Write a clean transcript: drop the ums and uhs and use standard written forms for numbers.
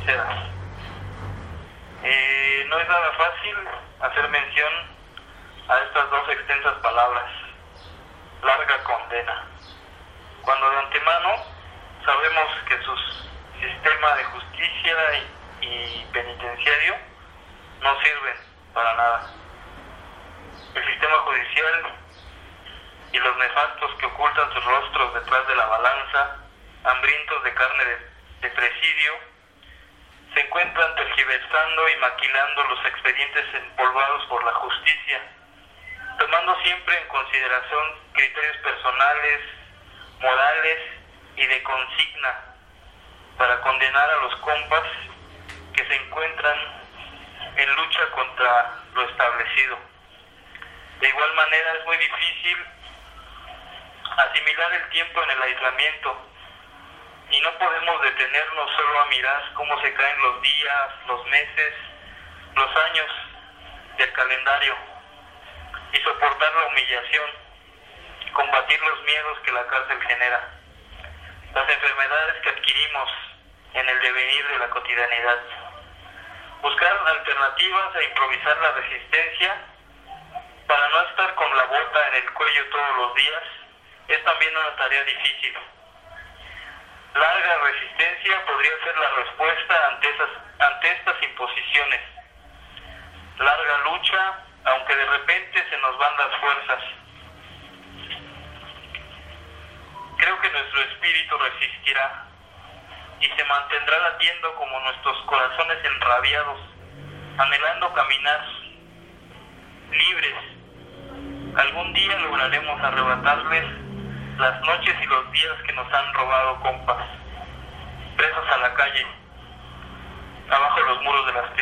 sinceras. No es nada fácil hacer mención a estas dos extensas palabras, larga condena, cuando de antemano sabemos que su sistema de justicia y penitenciario no sirven para nada. El sistema judicial y los nefastos que ocultan sus rostros detrás de la balanza, hambrientos de carne de presidio, se encuentran tergiversando y maquilando los expedientes empolvados por la justicia, tomando siempre en consideración criterios personales, morales y de consigna para condenar a los compas que se encuentran en lucha contra lo establecido. De igual manera es muy difícil asimilar el tiempo en el aislamiento y no podemos detenernos solo a mirar cómo se caen los días, los meses, los años del calendario y soportar la humillación, combatir los miedos que la cárcel genera, las enfermedades que adquirimos en el devenir de la cotidianidad. Buscar alternativas e improvisar la resistencia para no estar con la bota en el cuello todos los días es también una tarea difícil. Larga resistencia podría ser la respuesta ante estas imposiciones. Larga lucha, aunque de repente se nos van las fuerzas. Creo que nuestro espíritu resistirá y se mantendrá latiendo como nuestros corazones enrabiados, anhelando caminar libres. Algún día lograremos arrebatarles las noches y los días que nos han robado compas, presos a la calle, abajo los muros de las